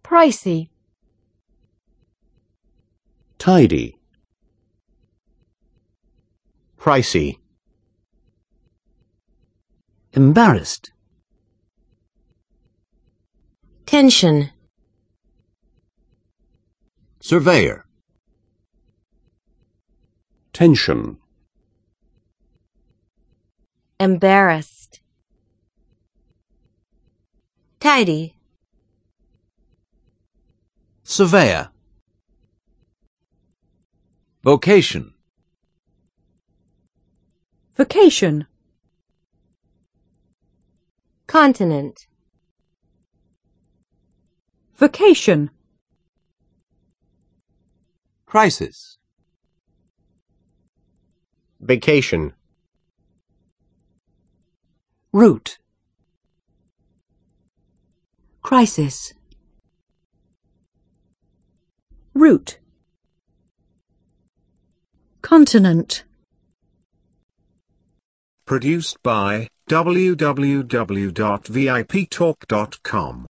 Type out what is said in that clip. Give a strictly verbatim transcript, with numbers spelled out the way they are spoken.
Pricey. Tidy. Pricey. Embarrassed. Tension. Surveyor. Tension. Embarrassed. Tidy. Surveyor. Vocation. Vacation. Continent. Vacation. Crisis. Vacation. Route. Crisis. Route. Continent. Produced by w w w dot v i p talk dot com